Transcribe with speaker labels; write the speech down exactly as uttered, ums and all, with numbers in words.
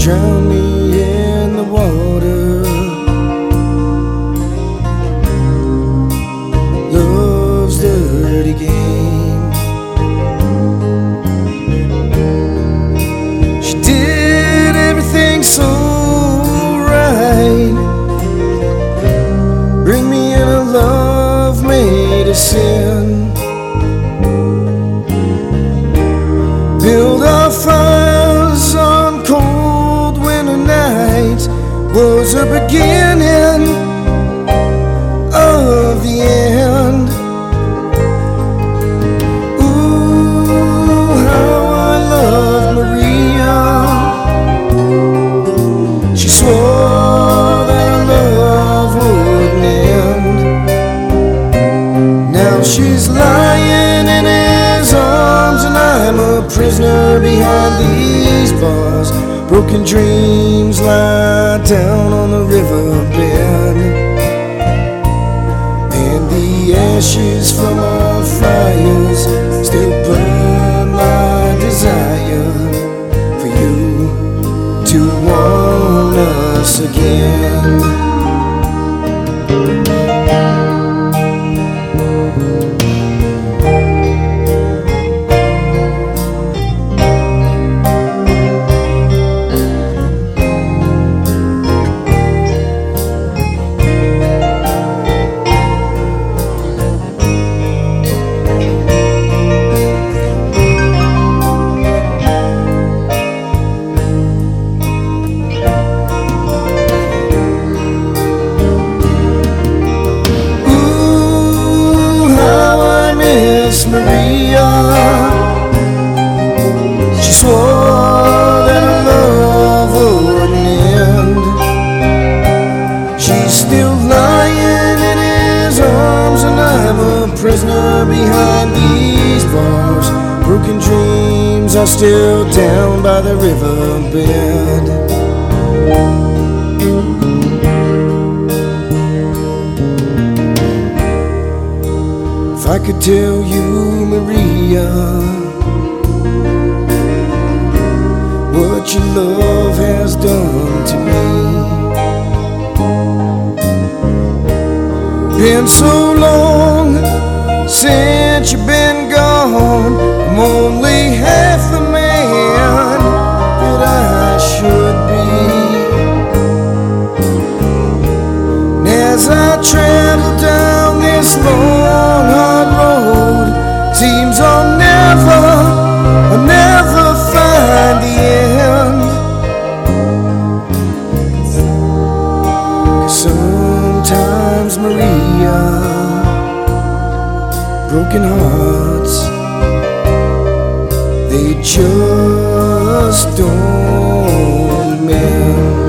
Speaker 1: drown me in the water. Love's dirty game. She did everything so right. Bring me in a love made of sin. Build our fires on cold winter nights. Was a beginning of the end. Ooh, how I love Maria. She swore that our love wouldn't end. Now she's lying in his arms and I'm a prisoner behind these bars. Broken dreams lie down on the riverbed, and the ashes from our fires still burn my desire for you to want us again. Maria, she swore that her love wouldn't end. She's still lying in his arms and I'm a prisoner behind these bars. Broken dreams are still down by the riverbed. If I could tell you, Maria, what your love has done to me. Been so long since you've been gone, I'm only half the man that I should be. And as I travel down this long hard road, seems I'll never, I'll never find the end. 'Cause sometimes, Maria, broken hearts, they just don't mend.